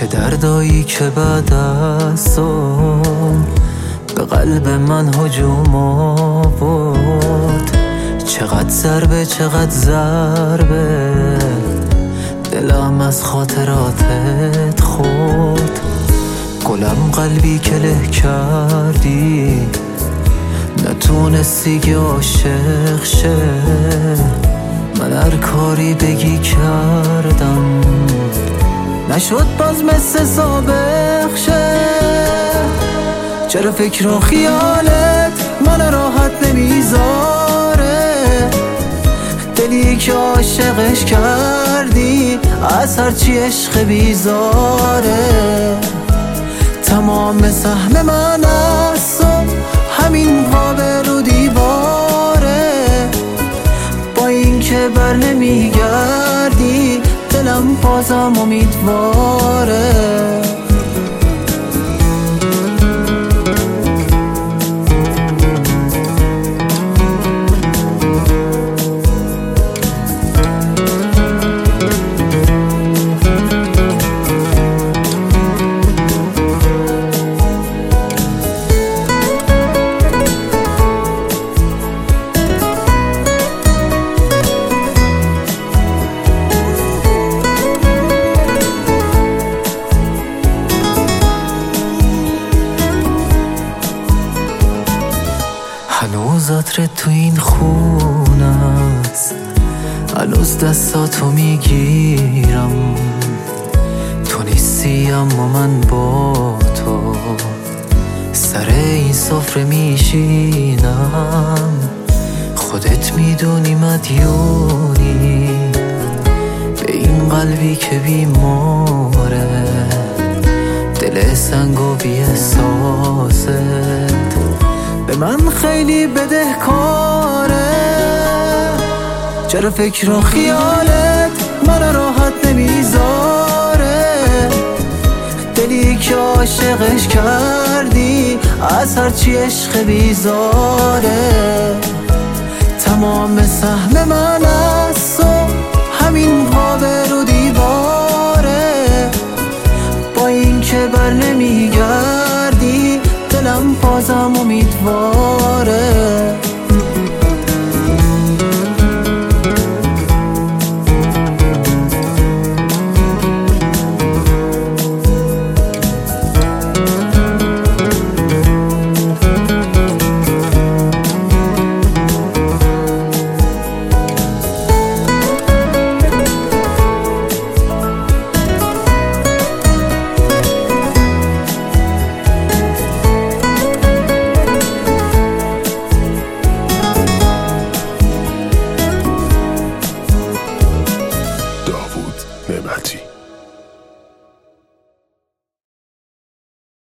چه دردایی که بعد از تو به قلب من هجوم آورد. چقدر ضربه دلم از خاطراتت خورد. گلم قلبی که له کردی نتونستی که عاشق شه. من هر کاری بگی کردم نشد باز مثل سابق شه. چرا فکر و خیالت من راحت نمیذاره؟ دلی که عاشقش کردی از هرچی عشق بیزاره. تمام سهم من از تو همین قابه رو دیواره. با این که بر نمیگردی دلم بازم امیدواره. هنوز عطرت تو این خونه است، هنوز دستاتو میگیرم. تو نیستی اما من با تو سر این سفره میشینم. خودت میدونی مدیونی به این قلبی که بیماره. دل سنگ و بی احساست به من خیلی بدهکاره. چرا فکر و خیالت من راحت نمیذاره؟ دلی که عاشقش کردی از هرچی عشق بیزاره. تمام سهم من از تو همین قابه رو دیواره. با این که بر نمیگردی دلم بازم امیدواره.